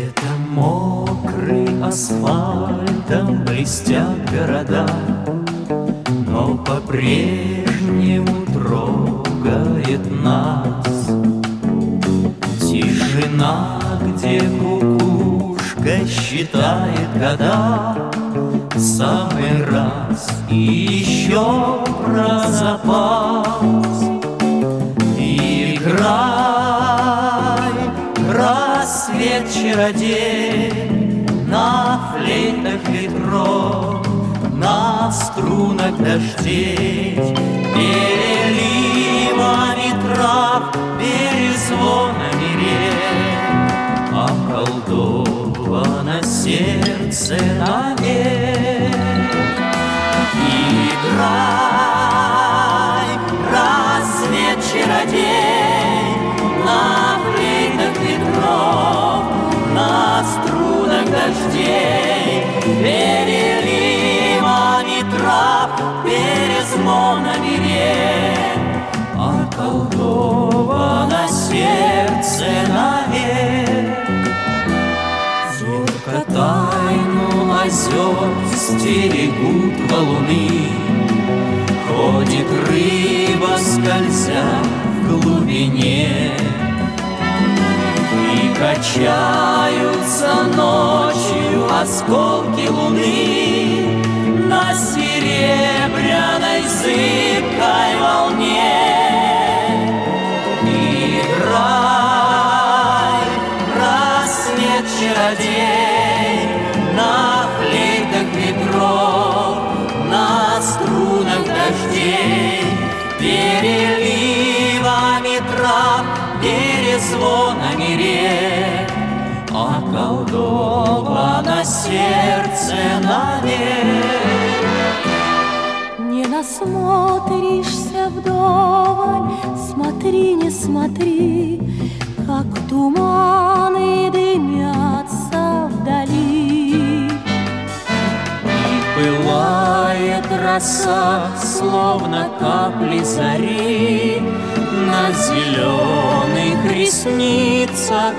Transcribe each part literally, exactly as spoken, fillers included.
Где-то мокрый асфальтом блестят города, но по-прежнему трогает нас тишина, где кукушка считает года в самый раз и еще про запас. Играй, рассвет чародей, на флейтах ветров, на струнах дождей, переливами трав, перезвонами рек, околдовано сердце навек. Играй, рассвет чародей, на флейтах ветров, на струнах дождей, переливами трав, перезвонами рек, околдовано сердце навек. Зорко тайну озер стерегут валуны, ходит рыба, скользя в глубине, и качаются ночью осколки луны на серебряной зыбкой волне. Играй, рассвет чародей, на флейтах ветров, на струнах дождей, переливами трав, перезвонами рек, околдовано сердце навек. Не насмотришься вдоволь, смотри, не смотри, как туманы дымятся вдали. И пылает роса, словно капли зари, на зеленых ресницах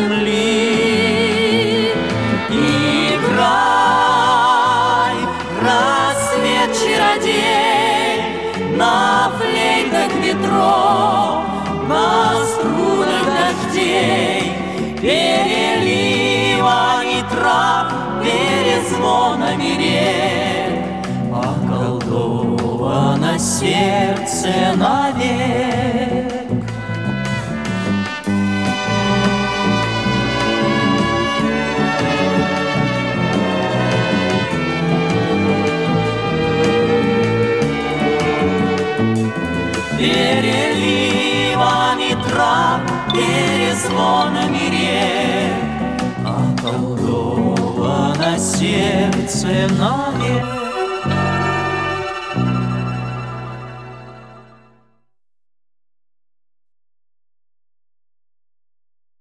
земли. Играй, рассвет чародей, на флейтах ветров, на струнах дождей, переливами трав, перезвонами рек, околдовано сердце навек. Переливами трав, перезвонами рек, околдовано сердце навек.